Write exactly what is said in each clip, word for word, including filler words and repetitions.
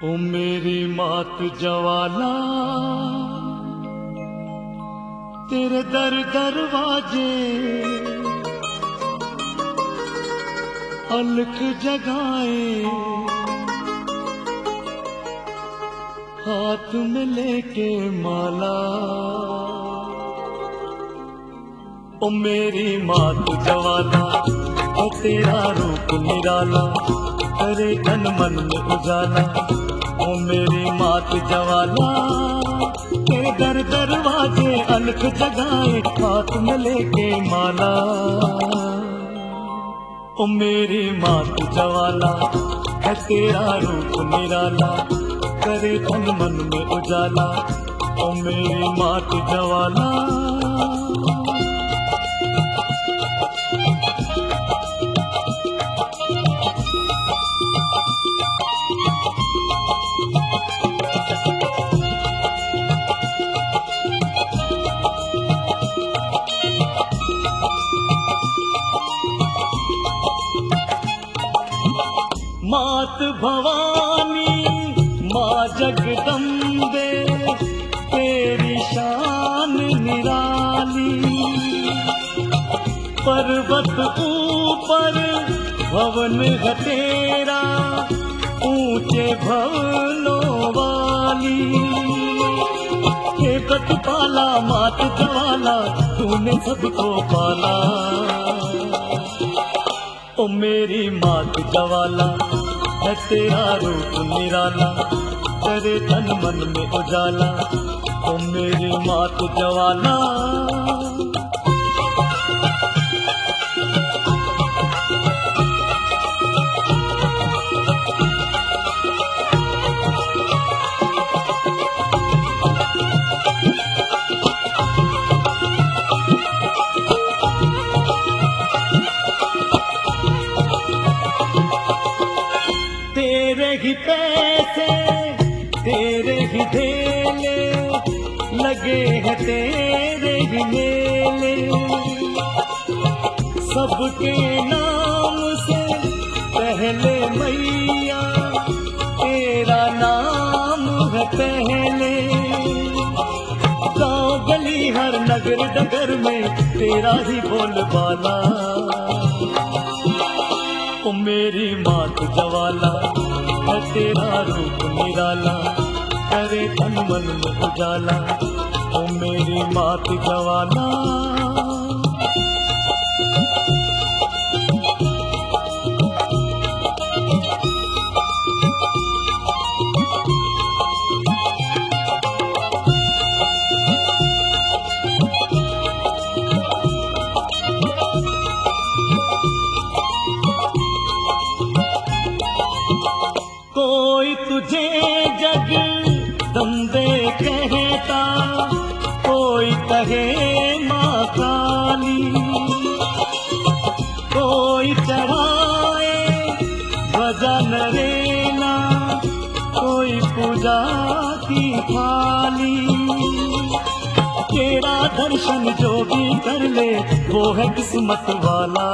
ओ मेरी मात जवाला तेरे दर दरवाजे अलख जगाए, हाथ में लेके माला। ओ मेरी मात जवाला ओ तेरा रूप निराला, करे तन मन में उजाला। ओ मेरी मात जवाला तेरे दर दरवाजे अलख जगाए, हाथ में लेके माला। ओ मेरी मात जवाला है तेरा रूप निराला, करे तन मन में उजाला। ओ मेरी मात जवाला मात भवानी माँ जगदम्बे तेरी शान निराली। पर्वत ऊपर भवन है तेरा, ऊंचे भवनों वाली। हे प्रतिपाला मात जवाला तूने सबको पाला। ओ मेरी मात जवाला है तेरा रूप निराला, करे तन मन में उजाला। ओ मेरी मात जवाला तेरे ही पैसे तेरे ही धेले, लगे हैं तेरे ही मेले। सबके नाम से पहले मैया तेरा नाम है पहले। गाँव गली हर नगर डगर में तेरा ही बोलबाला। ओ मेरी मात जवाला है तेरा रूप निराला, करे तन मन में उजाला। ओ मेरी मात जवाला कोई तुझे जगदम्बे कहता, कोई कहे माँ काली। कोई चढ़ाए ध्वजा नरेला, कोई पूजा की थाली। तेरा दर्शन जो भी कर ले वो है किस्मत वाला।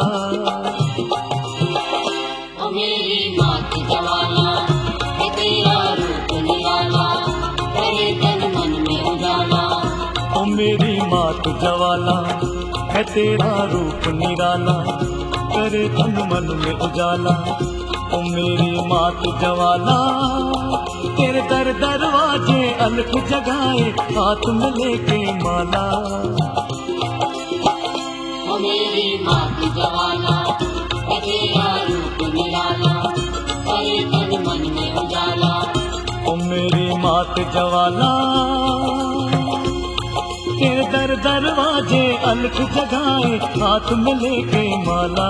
ओ मेरी मात जवाला है तेरा रूप निराला, करे तन मन में उजाला। ओ मेरी मात जवाला है तेरा रूप निराला, करे तन मन में उजाला। ओ मेरी मात जवाला तेरे दर दरवाजे अलख जगाए, हाथ में लेके माला। ओ मेरी मात जवाला है तेरा रूप निराला, करे तन मन में उजाला। ओ मेरी मात जवाला तेरे दर दरवाजे अलख जगाए, हाथ में लेके माला।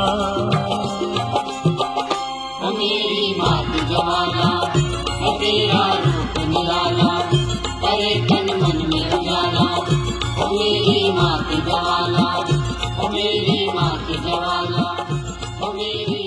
ओ मेरी मात जवाला है तेरा रूप निराला, करे तन मन में उजाला। ओ मेरी मात जवाला, ओ मेरी मात जवाला, ओ मेरी